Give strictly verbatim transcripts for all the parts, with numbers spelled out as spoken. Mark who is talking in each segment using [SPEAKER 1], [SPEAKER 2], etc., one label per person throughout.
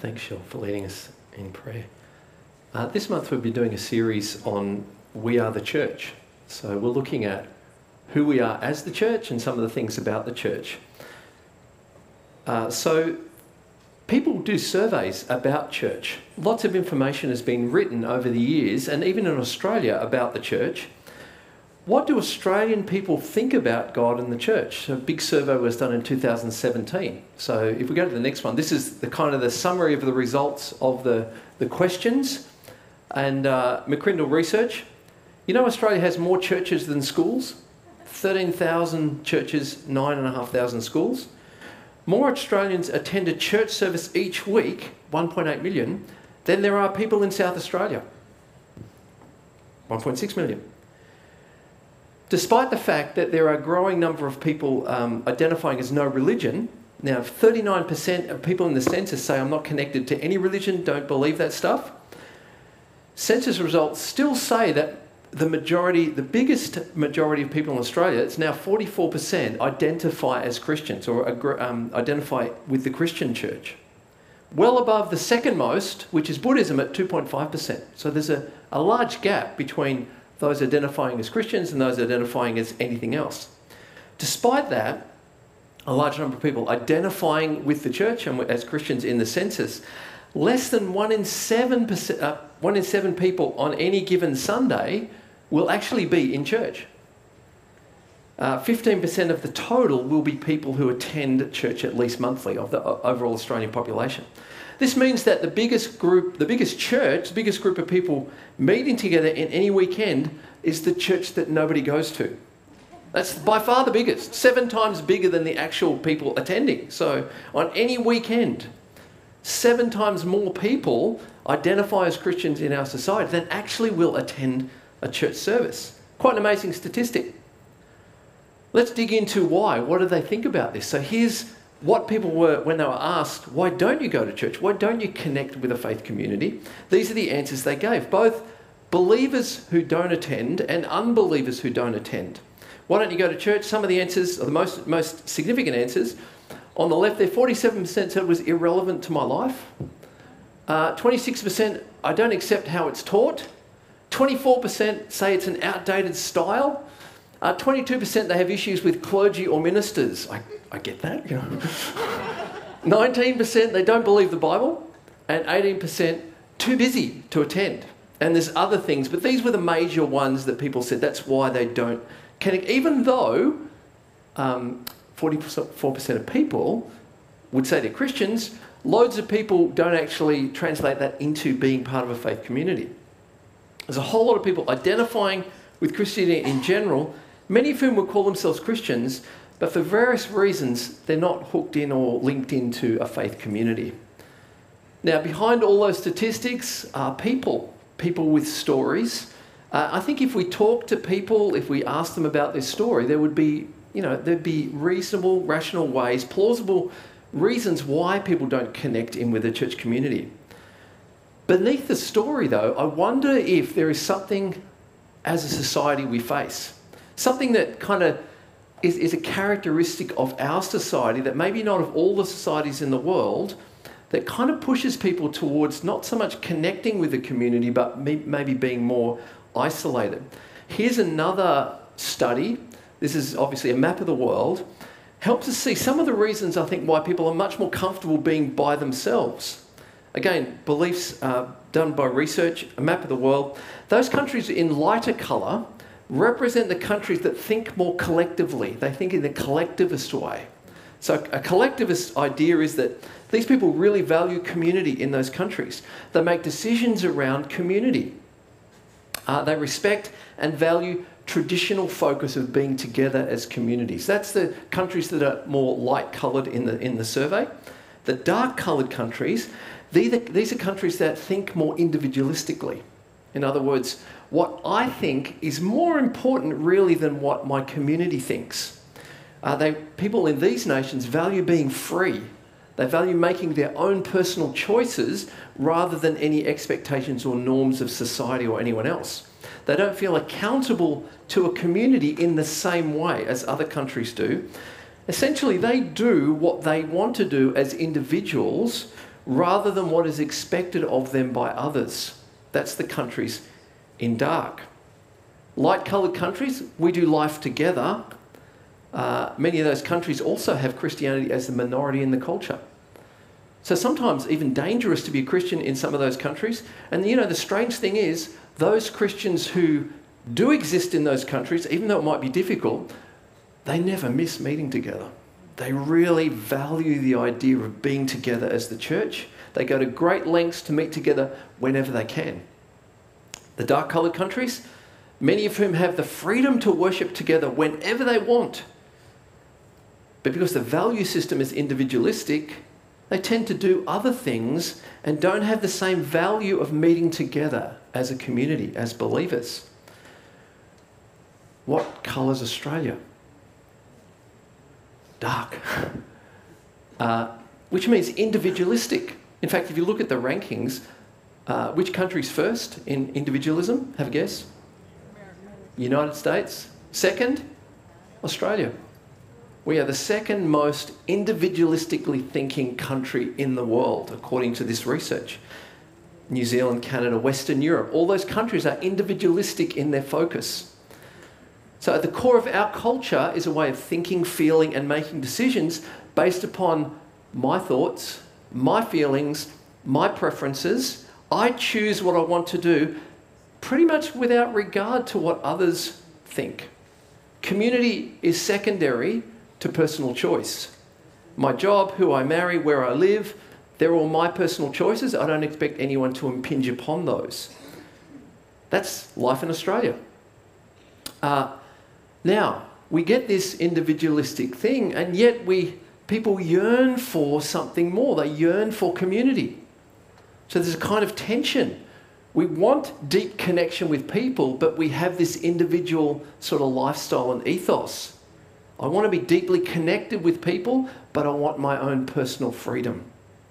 [SPEAKER 1] Thanks, Shel, for leading us in prayer. Uh, this month we'll be doing a series on We Are the Church. So we're looking at who we are as the church and some of the things about the church. Uh, so people do surveys about church. Lots of information has been written over the years, and even in Australia, about the church. What do Australian people think about God and the church? A big survey was done in two thousand seventeen. So if we go to the next one, this is the kind of the summary of the results of the, the questions. And uh, McCrindle Research. You know Australia has more churches than schools? thirteen thousand churches, nine thousand five hundred schools. More Australians attend a church service each week, one point eight million, than there are people in South Australia. one point six million. Despite the fact that there are a growing number of people um, identifying as no religion, now thirty-nine percent of people in the census say I'm not connected to any religion, don't believe that stuff. Census results still say that the majority, the biggest majority of people in Australia, it's now forty-four percent, identify as Christians or um, identify with the Christian church. Well above the second most, which is Buddhism, at two point five percent. So there's a, a large gap between those identifying as Christians and those identifying as anything else. Despite that, a large number of people identifying with the church and as Christians in the census, less than one in seven percent, uh, one in seven people on any given Sunday will actually be in church. Uh, fifteen percent of the total will be people who attend church at least monthly of the overall Australian population. This means that the biggest group, the biggest church, the biggest group of people meeting together in any weekend is the church that nobody goes to. That's by far the biggest, seven times bigger than the actual people attending. So on any weekend, seven times more people identify as Christians in our society than actually will attend a church service. Quite an amazing statistic. Let's dig into why. What do they think about this? So here's what people were, when they were asked, why don't you go to church? Why don't you connect with a faith community? These are the answers they gave. Both believers who don't attend and unbelievers who don't attend. Why don't you go to church? Some of the answers, or the most, most significant answers, on the left there, forty-seven percent said it was irrelevant to my life. Uh, twenty-six percent, I don't accept how it's taught. twenty-four percent say it's an outdated style. Uh, twenty-two percent they have issues with clergy or ministers. I, I get that, you know. nineteen percent they don't believe the Bible, and eighteen percent too busy to attend. And there's other things, but these were the major ones that people said that's why they don't connect, even though um, forty-four percent of people would say they're Christians. Loads of people don't actually translate that into being part of a faith community. There's a whole lot of people identifying with Christianity in general, many of whom would call themselves Christians, but for various reasons, they're not hooked in or linked into a faith community. Now, behind all those statistics are people, people with stories. Uh, I think if we talk to people, if we ask them about their story, there would be, you know, there'd be reasonable, rational ways, plausible reasons why people don't connect in with a church community. Beneath the story, though, I wonder if there is something as a society we face. Something that kind of is, is a characteristic of our society that maybe not of all the societies in the world, that kind of pushes people towards not so much connecting with the community, but may, maybe being more isolated. Here's another study. This is obviously a map of the world. Helps us see some of the reasons, I think, why people are much more comfortable being by themselves. Again, beliefs uh, done by research, a map of the world. Those countries in lighter colour represent the countries that think more collectively. They think in a collectivist way. So a collectivist idea is that these people really value community in those countries. They make decisions around community. Uh, they respect and value traditional focus of being together as communities. That's the countries that are more light-coloured in the, in the survey. The dark-coloured countries, these are, these are countries that think more individualistically. In other words, what I think is more important really than what my community thinks. Uh, they, people in these nations value being free. They value making their own personal choices rather than any expectations or norms of society or anyone else. They don't feel accountable to a community in the same way as other countries do. Essentially, they do what they want to do as individuals rather than what is expected of them by others. That's the countries in dark. Light-coloured countries, we do life together. Uh, many of those countries also have Christianity as the minority in the culture. So sometimes even dangerous to be a Christian in some of those countries. And you know, the strange thing is, those Christians who do exist in those countries, even though it might be difficult, they never miss meeting together. They really value the idea of being together as the church. They go to great lengths to meet together whenever they can. The dark-coloured countries, many of whom have the freedom to worship together whenever they want. But because the value system is individualistic, they tend to do other things and don't have the same value of meeting together as a community, as believers. What colour's Australia? Dark. uh, which means individualistic. In fact, if you look at the rankings, uh, which country's first in individualism? Have a guess. United States. Second? Australia. We are the second most individualistically thinking country in the world, according to this research. New Zealand, Canada, Western Europe, all those countries are individualistic in their focus. So at the core of our culture is a way of thinking, feeling, and making decisions based upon my thoughts, my feelings, my preferences. I choose what I want to do pretty much without regard to what others think. Community is secondary to personal choice. My job, who I marry, where I live, they're all my personal choices. I don't expect anyone to impinge upon those. That's life in Australia. Uh, now, we get this individualistic thing, and yet we people yearn for something more. They yearn for community. So there's a kind of tension. We want deep connection with people, but we have this individual sort of lifestyle and ethos. I want to be deeply connected with people, but I want my own personal freedom.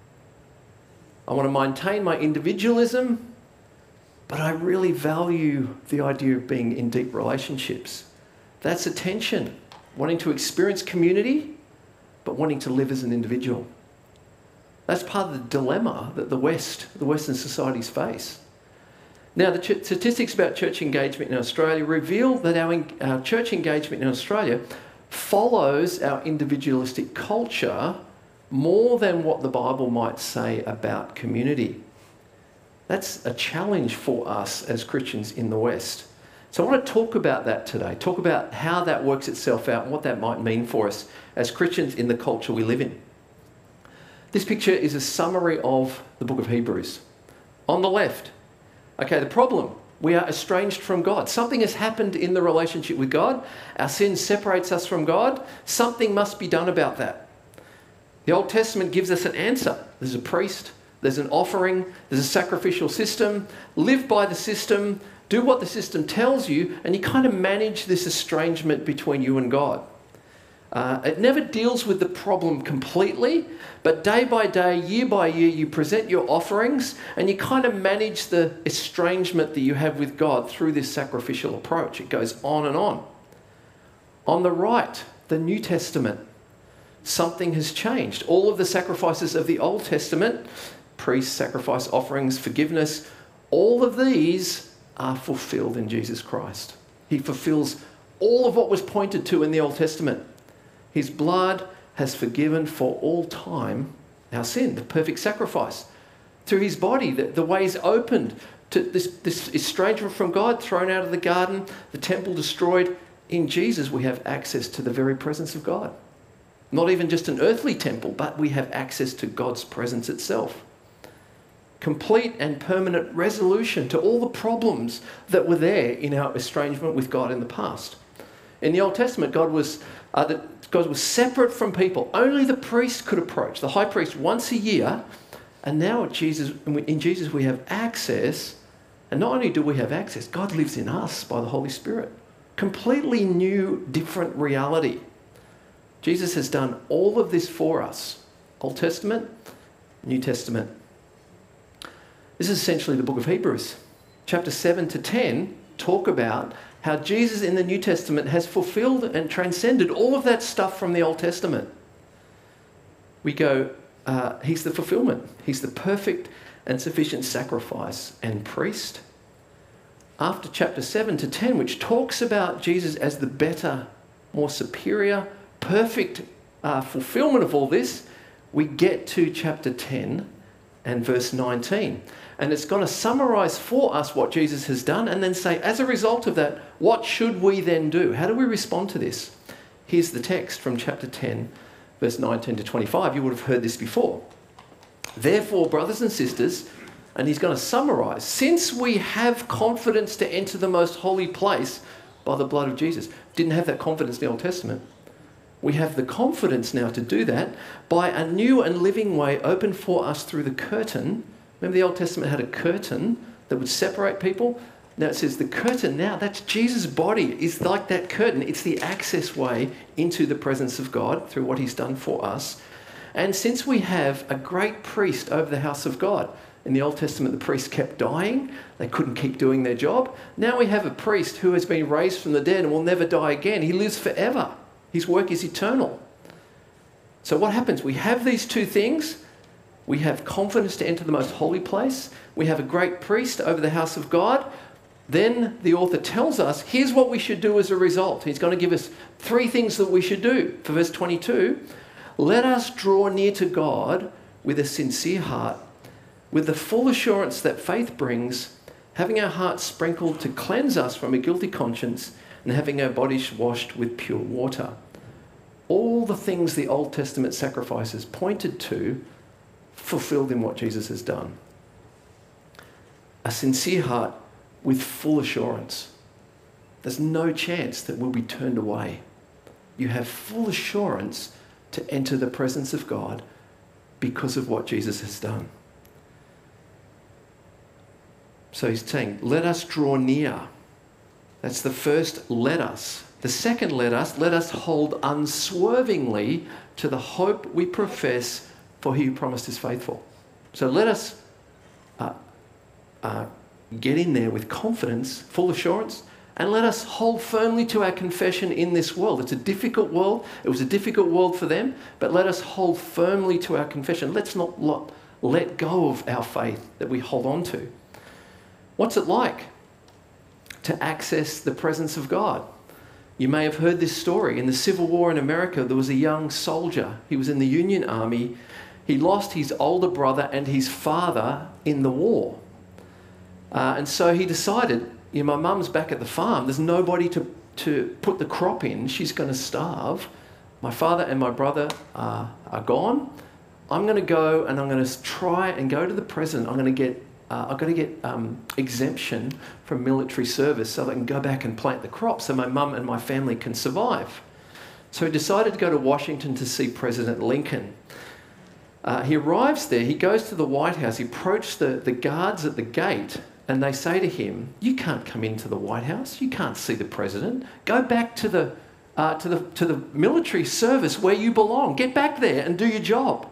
[SPEAKER 1] I want to maintain my individualism, but I really value the idea of being in deep relationships. That's a tension. Wanting to experience community, but wanting to live as an individual. That's part of the dilemma that the West, the Western societies face. Now, the ch- statistics about church engagement in Australia reveal that our, en- our church engagement in Australia follows our individualistic culture more than what the Bible might say about community. That's a challenge for us as Christians in the West. So I want to talk about that today, talk about how that works itself out and what that might mean for us as Christians in the culture we live in. This picture is a summary of the book of Hebrews. On the left, okay, the problem. We are estranged from God. Something has happened in the relationship with God. Our sin separates us from God. Something must be done about that. The Old Testament gives us an answer. There's a priest, there's an offering, there's a sacrificial system. Live by the system, do what the system tells you, and you kind of manage this estrangement between you and God. Uh, it never deals with the problem completely, but day by day, year by year, you present your offerings and you kind of manage the estrangement that you have with God through this sacrificial approach. It goes on and on. On the right, the New Testament, something has changed. All of the sacrifices of the Old Testament, priests, sacrifice, offerings, forgiveness, all of these are fulfilled in Jesus Christ. He fulfills all of what was pointed to in the Old Testament. His blood has forgiven for all time our sin, the perfect sacrifice. Through his body, the, the way is opened to this, this estrangement from God, thrown out of the garden, the temple destroyed. In Jesus, we have access to the very presence of God. Not even just an earthly temple, but we have access to God's presence itself. Complete and permanent resolution to all the problems that were there in our estrangement with God in the past. In the Old Testament, God was uh, the, God was separate from people. Only the priest could approach, the high priest, once a year. And now Jesus, in Jesus we have access. And not only do we have access, God lives in us by the Holy Spirit. Completely new, different reality. Jesus has done all of this for us. Old Testament, New Testament. This is essentially the book of Hebrews. Chapter seven to ten talk about how Jesus in the New Testament has fulfilled and transcended all of that stuff from the Old Testament. We go uh, he's the fulfillment. He's the perfect and sufficient sacrifice and priest. After chapter seven to ten, which talks about Jesus as the better, more superior, perfect uh, fulfillment of all this, we get to chapter ten and verse nineteen. And it's going to summarize for us what Jesus has done and then say, as a result of that, what should we then do? How do we respond to this? Here's the text from chapter ten, verse nineteen to twenty-five. You would have heard this before. Therefore, brothers and sisters, and he's going to summarize, since we have confidence to enter the most holy place by the blood of Jesus. Didn't have that confidence in the Old Testament. We have the confidence now to do that by a new and living way opened for us through the curtain. Remember the Old Testament had a curtain that would separate people? Now it says the curtain now, that's Jesus' body, is like that curtain. It's the access way into the presence of God through what he's done for us. And since we have a great priest over the house of God, in the Old Testament, the priests kept dying. They couldn't keep doing their job. Now we have a priest who has been raised from the dead and will never die again. He lives forever. His work is eternal. So what happens? We have these two things. We have confidence to enter the most holy place. We have a great priest over the house of God. Then the author tells us, here's what we should do as a result. He's going to give us three things that we should do. For verse twenty-two, let us draw near to God with a sincere heart, with the full assurance that faith brings, having our hearts sprinkled to cleanse us from a guilty conscience and having our bodies washed with pure water. All the things the Old Testament sacrifices pointed to, fulfilled in what Jesus has done. A sincere heart with full assurance. There's no chance that we'll be turned away. You have full assurance to enter the presence of God because of what Jesus has done. So he's saying, let us draw near. That's the first let us. The second let us, let us hold unswervingly to the hope we profess, for he who promised is faithful. So let us uh, uh, get in there with confidence, full assurance, and let us hold firmly to our confession in this world. It's a difficult world. It was a difficult world for them, but let us hold firmly to our confession. Let's not let, let go of our faith that we hold on to. What's it like to access the presence of God? You may have heard this story. In the Civil War in America, there was a young soldier. He was in the Union Army. He lost his older brother and his father in the war. Uh, and so he decided, you know, my mum's back at the farm. There's nobody to, to put the crop in. She's going to starve. My father and my brother uh, are gone. I'm going to go and I'm going to try and go to the president. I'm going to get Uh, I've got to get um, exemption from military service so that I can go back and plant the crops so my mum and my family can survive. So he decided to go to Washington to see President Lincoln. Uh, he arrives there, he goes to the White House, he approaches the, the guards at the gate, and they say to him, you can't come into the White House, you can't see the president. Go back to the, uh, to the, to the military service where you belong. Get back there and do your job.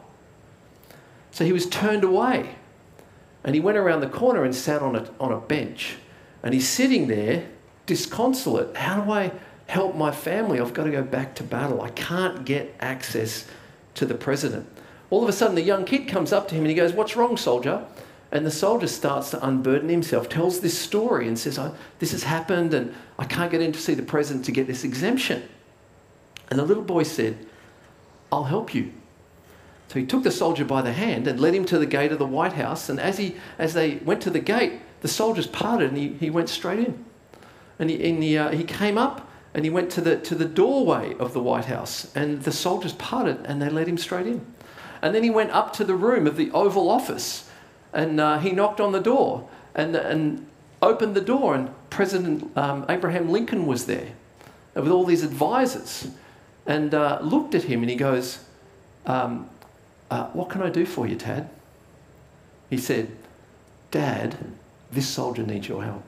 [SPEAKER 1] So he was turned away. And he went around the corner and sat on a, on a bench. And he's sitting there, disconsolate. How do I help my family? I've got to go back to battle. I can't get access to the president. All of a sudden, the young kid comes up to him and he goes, what's wrong, soldier? And the soldier starts to unburden himself, tells this story and says, oh, this has happened and I can't get in to see the president to get this exemption. And the little boy said, I'll help you. So he took the soldier by the hand and led him to the gate of the White House. And as he, as they went to the gate, the soldiers parted and he, he went straight in. And he, and he, uh, he came up and he went to the, to the doorway of the White House. And the soldiers parted and they let him straight in. And then he went up to the room of the Oval Office and uh, he knocked on the door and, and opened the door. And President um, Abraham Lincoln was there with all these advisors and uh, looked at him and he goes, um, Uh, what can I do for you, Tad? He said, Dad, this soldier needs your help.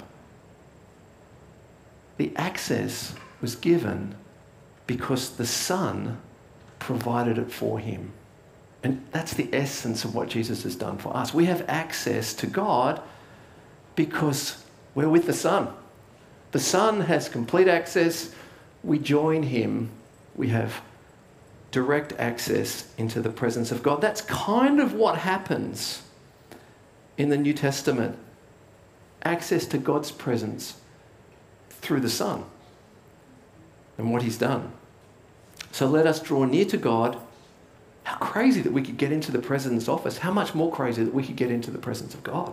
[SPEAKER 1] The access was given because the Son provided it for him. And that's the essence of what Jesus has done for us. We have access to God because we're with the Son. The Son has complete access. We join him. We have direct access into the presence of God. That's kind of what happens in the New Testament. Access to God's presence through the Son and what he's done. So let us draw near to God. How crazy that we could get into the President's office. How much more crazy that we could get into the presence of God.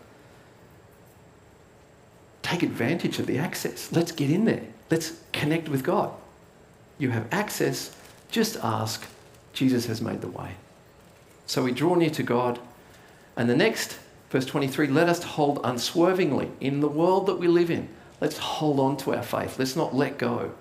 [SPEAKER 1] Take advantage of the access. Let's get in there. Let's connect with God. You have access. Just ask. Jesus has made the way. So we draw near to God. And the next, verse twenty-three, let us hold unswervingly in the world that we live in. Let's hold on to our faith. Let's not let go.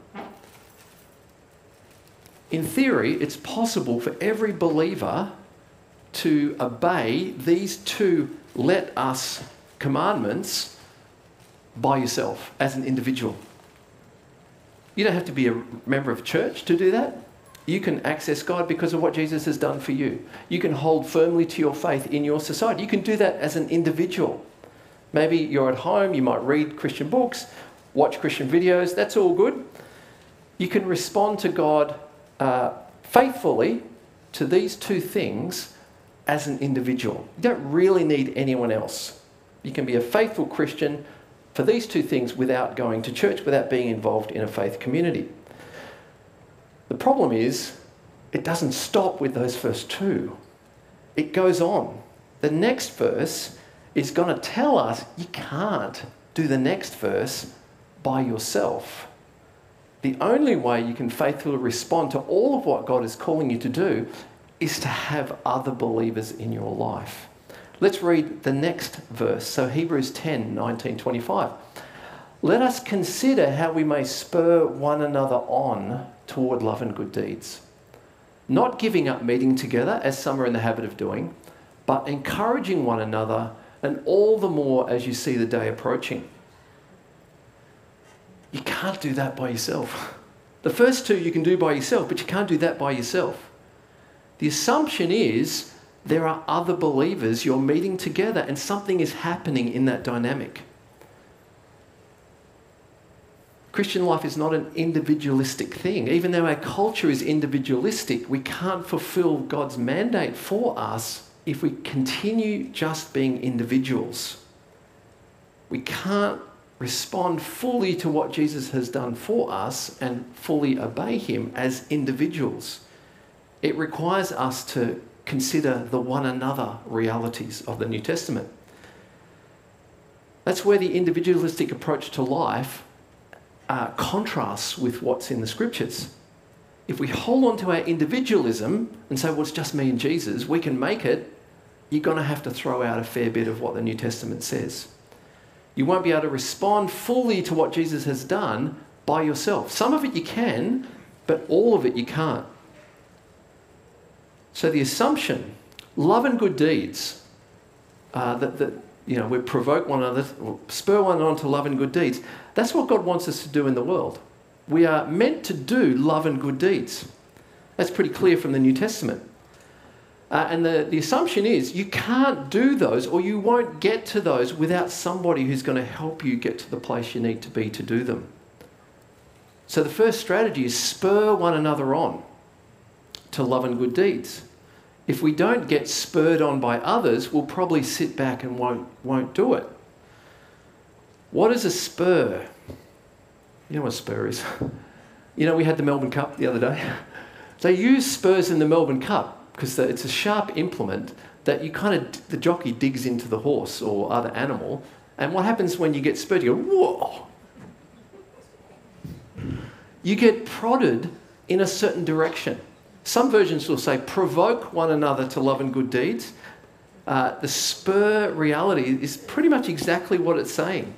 [SPEAKER 1] In theory, it's possible for every believer to obey these two let us commandments by yourself as an individual. You don't have to be a member of a church to do that. You can access God because of what Jesus has done for you. You can hold firmly to your faith in your society. You can do that as an individual. Maybe you're at home, you might read Christian books, watch Christian videos, that's all good. You can respond to God uh, faithfully to these two things as an individual. You don't really need anyone else. You can be a faithful Christian for these two things without going to church, without being involved in a faith community. The problem is, it doesn't stop with those first two. It goes on. The next verse is going to tell us you can't do the next verse by yourself. The only way you can faithfully respond to all of what God is calling you to do is to have other believers in your life. Let's read the next verse. So Hebrews ten, nineteen, twenty-five. Let us consider how we may spur one another on toward love and good deeds, not giving up meeting together as some are in the habit of doing, but encouraging one another, and all the more as you see the day approaching. You can't do that by yourself. The first two you can do by yourself, but you can't do that by yourself. The assumption is there are other believers, you're meeting together, and something is happening in that dynamic. Christian life is not an individualistic thing. Even though our culture is individualistic, we can't fulfill God's mandate for us if we continue just being individuals. We can't respond fully to what Jesus has done for us and fully obey him as individuals. It requires us to consider the one another realities of the New Testament. That's where the individualistic approach to life uh, contrasts with what's in the scriptures. If we hold on to our individualism and say, well, it's just me and Jesus, we can make it, you're going to have to throw out a fair bit of what the New Testament says. You won't be able to respond fully to what Jesus has done by yourself. Some of it you can, but all of it you can't. So the assumption, love and good deeds, uh, that, that you know, we provoke one another, or spur one on to love and good deeds. That's what God wants us to do in the world. We are meant to do love and good deeds. That's pretty clear from the New Testament. Uh, and the, the assumption is you can't do those, or you won't get to those without somebody who's going to help you get to the place you need to be to do them. So the first strategy is spur one another on to love and good deeds. If we don't get spurred on by others, we'll probably sit back and won't, won't do it. What is a spur? You know what a spur is? You know, we had the Melbourne Cup the other day. They use spurs in the Melbourne Cup because it's a sharp implement that you kind of, the jockey digs into the horse or other animal. And what happens when you get spurred? You go, whoa! You get prodded in a certain direction. Some versions will say, provoke one another to love and good deeds. Uh, the spur reality is pretty much exactly what it's saying.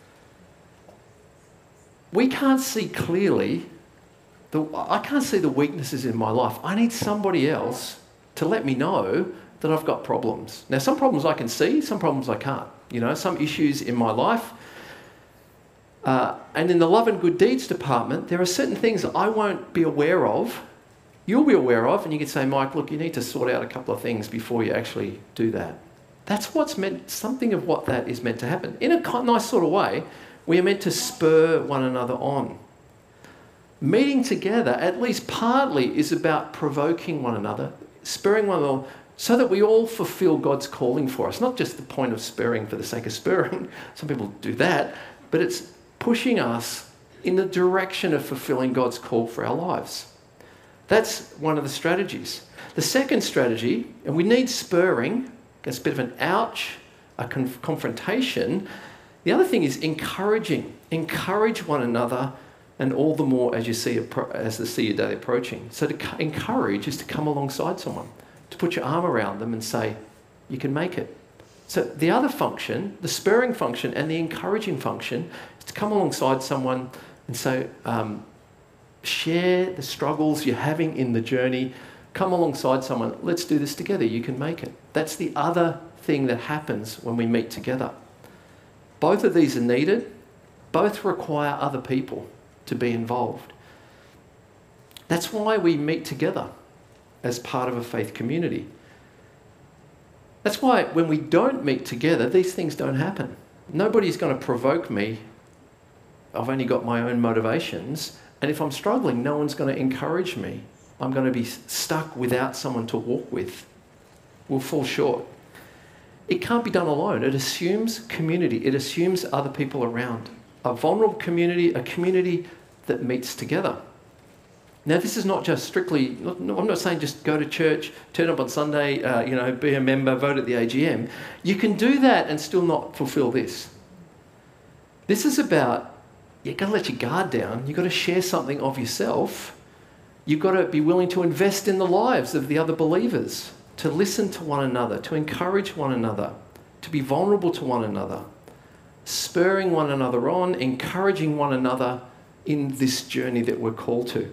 [SPEAKER 1] We can't see clearly, the, I can't see the weaknesses in my life. I need somebody else to let me know that I've got problems. Now, some problems I can see, some problems I can't. You know, some issues in my life. Uh, and in the love and good deeds department, there are certain things that I won't be aware of. You'll be aware of, and you can say, Mike, look, you need to sort out a couple of things before you actually do that. That's what's meant, something of what that is meant to happen. In a nice sort of way, we are meant to spur one another on. Meeting together, at least partly, is about provoking one another, spurring one another, so that we all fulfill God's calling for us. Not just the point of spurring for the sake of spurring. Some people do that. But it's pushing us in the direction of fulfilling God's call for our lives. That's one of the strategies. The second strategy, and we need spurring, it's a bit of an ouch, a conf- confrontation. The other thing is encouraging. Encourage one another, and all the more as you see as the see your day approaching. So to encourage is to come alongside someone, to put your arm around them and say, you can make it. So the other function, the spurring function and the encouraging function, is to come alongside someone and say, um, share the struggles you're having in the journey. Come alongside someone, let's do this together, you can make it. That's the other thing that happens when we meet together. Both of these are needed. Both require other people to be involved. That's why we meet together as part of a faith community. That's why when we don't meet together, these things don't happen. Nobody's going to provoke me. I've only got my own motivations. And if I'm struggling, no one's going to encourage me. I'm going to be stuck without someone to walk with. We'll fall short. It can't be done alone. It assumes community. It assumes other people around. A vulnerable community, a community that meets together. Now, this is not just strictly, I'm not saying just go to church, turn up on Sunday, uh, you know, be a member, vote at the A G M. You can do that and still not fulfill this. This is about, you've got to let your guard down. You've got to share something of yourself. You've got to be willing to invest in the lives of the other believers, to listen to one another, to encourage one another, to be vulnerable to one another, spurring one another on, encouraging one another in this journey that we're called to.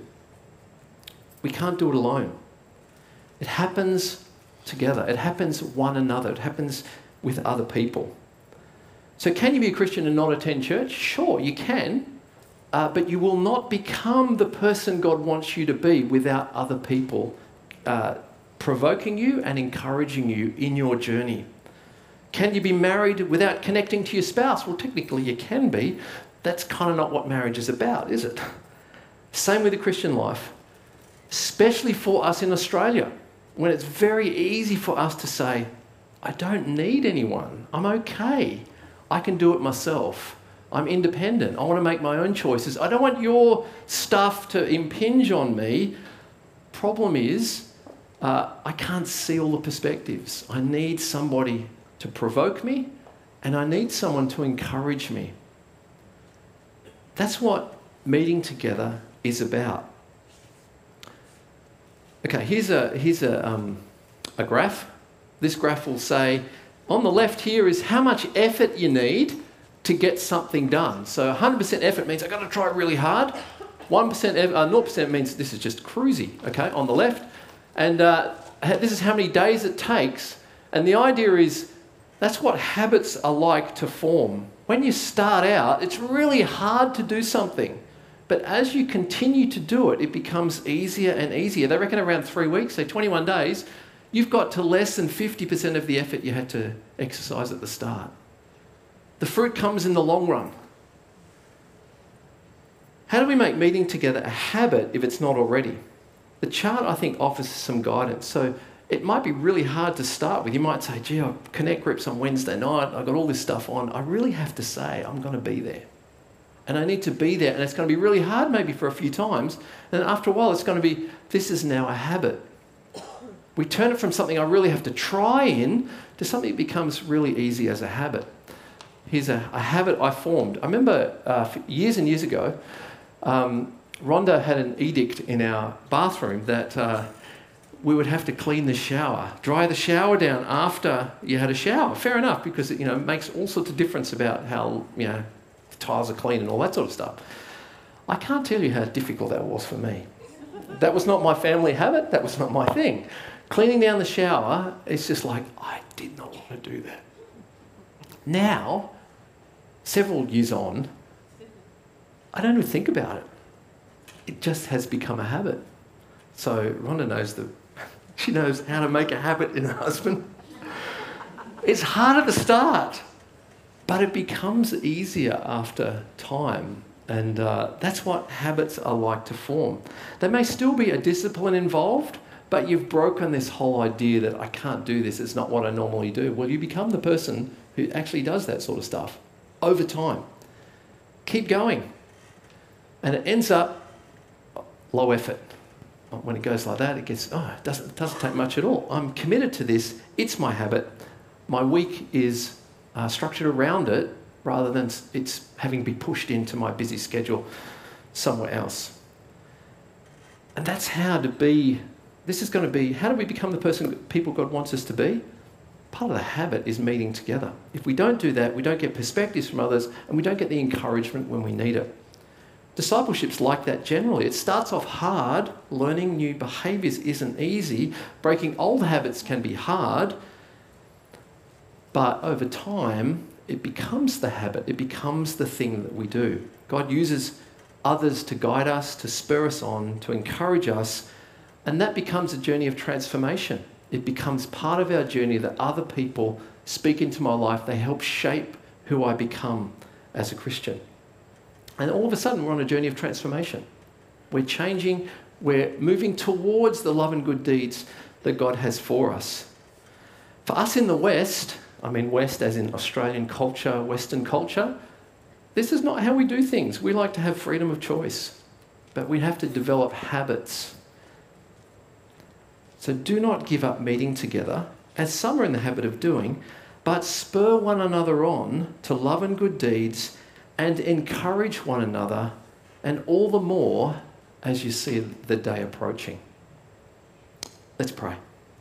[SPEAKER 1] We can't do it alone. It happens together. It happens one another. It happens with other people. So can you be a Christian and not attend church? Sure, you can. Uh, but you will not become the person God wants you to be without other people uh, provoking you and encouraging you in your journey. Can you be married without connecting to your spouse? Well, technically you can be. That's kind of not what marriage is about, is it? Same with the Christian life. Especially for us in Australia, when it's very easy for us to say, I don't need anyone. I'm okay. I can do it myself. I'm independent. I want to make my own choices. I don't want your stuff to impinge on me. Problem is, uh, I can't see all the perspectives. I need somebody to provoke me, and I need someone to encourage me. That's what meeting together is about. Okay, here's a, here's a, um, a graph. This graph will say, on the left here is how much effort you need to get something done. So one hundred percent effort means I've got to try really hard. one percent, eff- uh, zero percent means this is just cruisy, okay, on the left. And uh, this is how many days it takes. And the idea is that's what habits are like to form. When you start out, it's really hard to do something. But as you continue to do it, it becomes easier and easier. They reckon around three weeks, say twenty-one days, you've got to less than fifty percent of the effort you had to exercise at the start. The fruit comes in the long run. How do we make meeting together a habit if it's not already? The chart, I think, offers some guidance. So it might be really hard to start with. You might say, gee, I connect groups on Wednesday night, I've got all this stuff on. I really have to say I'm going to be there. And I need to be there, and it's going to be really hard maybe for a few times. And then after a while, it's going to be, this is now a habit. We turn it from something I really have to try in to something that becomes really easy as a habit. Here's a, a habit I formed. I remember uh, years and years ago, um, Rhonda had an edict in our bathroom that uh, we would have to clean the shower, dry the shower down after you had a shower. Fair enough, because it, you know, makes all sorts of difference about how, you know, tiles are clean and all that sort of stuff. I can't tell you how difficult that was for me. That was not my family habit. That was not my thing. Cleaning down the shower, it's just like, I did not want to do that. Now, several years on, I don't even think about it. It just has become a habit. So Rhonda knows the, she knows how to make a habit in her husband. It's hard at the start. But it becomes easier after time And uh, that's what habits are like to form. There may still be a discipline involved, but you've broken this whole idea that I can't do this, it's not what I normally do. Well, you become the person who actually does that sort of stuff over time. Keep going. And it ends up low effort. When it goes like that, it gets, oh, it doesn't, it doesn't take much at all. I'm committed to this. It's my habit. My week is uh, structured around it rather than it's having to be pushed into my busy schedule somewhere else. And that's how to be, this is going to be, how do we become the person people God wants us to be? Part of the habit is meeting together. If we don't do that, we don't get perspectives from others and we don't get the encouragement when we need it. Discipleship's like that generally. It starts off hard. Learning new behaviours isn't easy. Breaking old habits can be hard. But over time, it becomes the habit. It becomes the thing that we do. God uses others to guide us, to spur us on, to encourage us. And that becomes a journey of transformation. It becomes part of our journey that other people speak into my life. They help shape who I become as a Christian. And all of a sudden, we're on a journey of transformation. We're changing, we're moving towards the love and good deeds that God has for us. For us in the West, I mean West as in Australian culture, Western culture, this is not how we do things. We like to have freedom of choice, but we have to develop habits. So do not give up meeting together, as some are in the habit of doing, but spur one another on to love and good deeds and encourage one another, and all the more as you see the day approaching. Let's pray.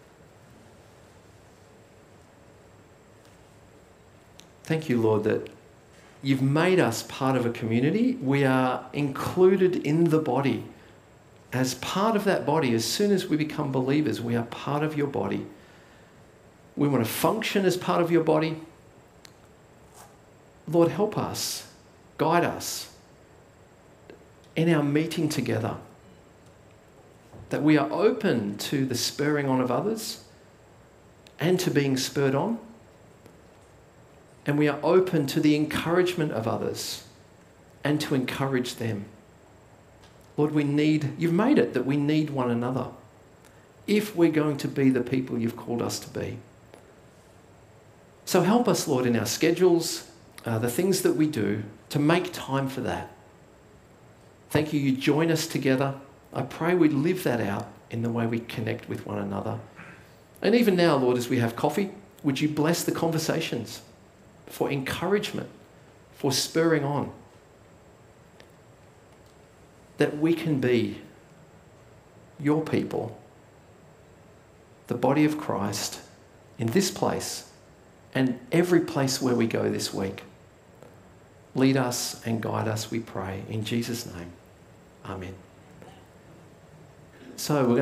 [SPEAKER 1] Thank you, Lord, that you've made us part of a community. We are included in the body. As part of that body, as soon as we become believers, we are part of your body. We want to function as part of your body. Lord, help us. Guide us in our meeting together, that we are open to the spurring on of others and to being spurred on, and we are open to the encouragement of others and to encourage them. Lord, we need, you've made it that we need one another if we're going to be the people you've called us to be. So help us, Lord, in our schedules, uh, the things that we do, to make time for that. Thank you, you join us together. I pray we live that out in the way we connect with one another. And even now, Lord, as we have coffee, would you bless the conversations for encouragement, for spurring on, that we can be your people, the body of Christ, in this place and every place where we go this week. Lead us and guide us, we pray. In Jesus' name, amen. So we're going